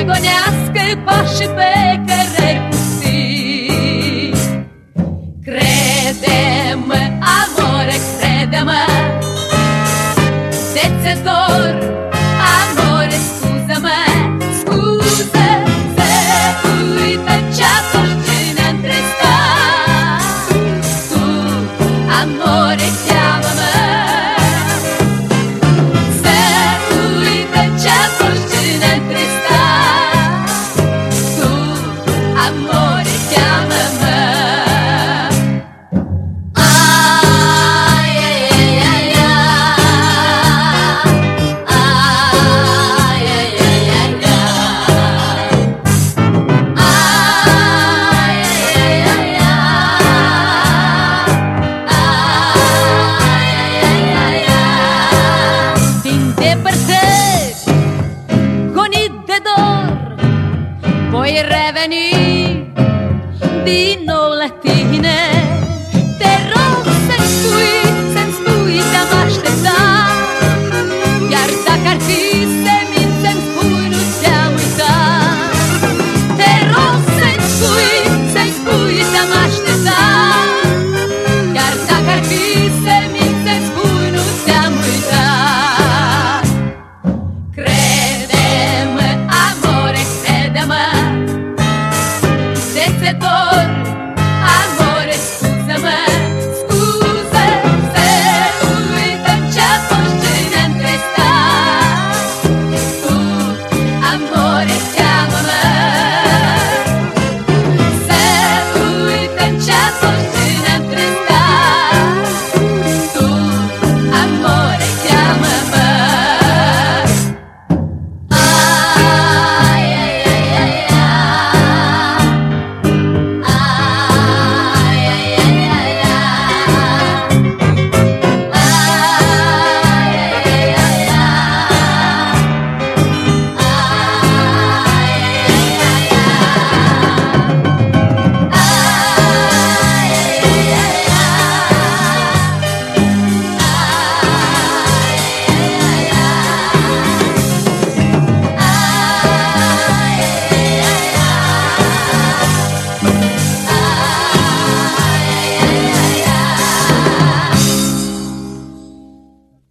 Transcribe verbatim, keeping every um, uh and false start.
gonească pașii pe cărări pustii. Crede-mă, amore, crede-mă, de ți dor, amore, scuză-mă, scuză, să uită ce-a fost ce ne-am trestat. Tu, amore, cheamă-mă, să uită ce-a fost ce ne-am trestat. Tu, amore, cheamă-mă. Gonit de dor, voi reveni din